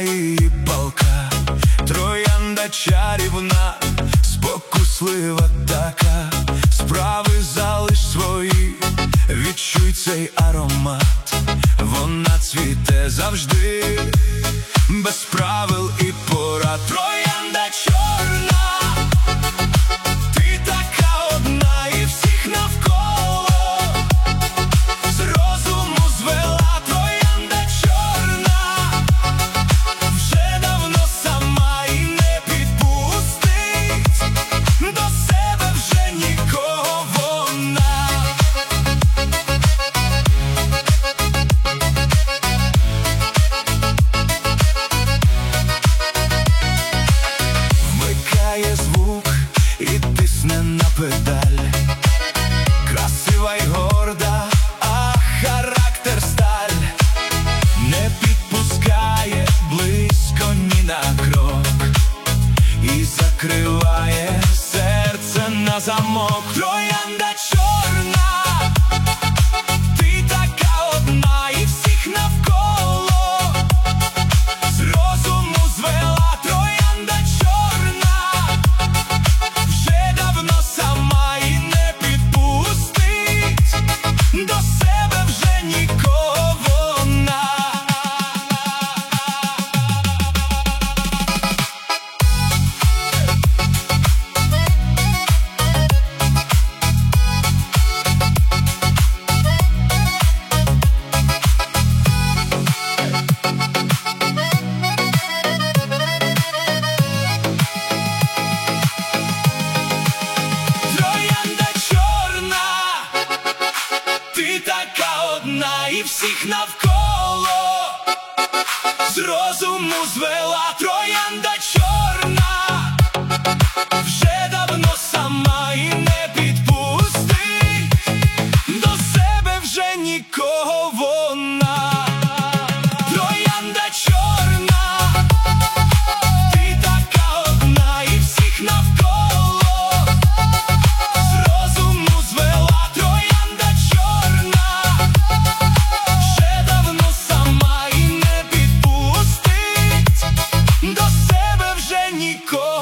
її палка, троянда чарівна, спокуслива така. Справи залиш свої, відчуй цей аромат. Вона цвіте завжди, без правил і порад. Троянда чорна, ти така одна і всіх навколо з розуму звела. Троянда чорна, вже давно сама і не підпустить до себе вже нікого вона. Вмикає звук і тисне на педаль. Красива й горда, а характер сталь. Не підпускає близько ні на крок і закриває серце на замок. Троянда чорна, ти така одна і всіх навколо з розуму звела. Троянда чорна, вже давно сама і не підпустить до себе вже нікого вона. Троянда чорна, ти така одна і всіх навколо з розуму звела. Троянда чорна, вже давно сама і не підпустить до себе вже нікого вона. Троянда чорна, ти така одна і всіх навколо з розуму звела. Троянда чорна, вже давно сама і не підпустить до себе вже нікого.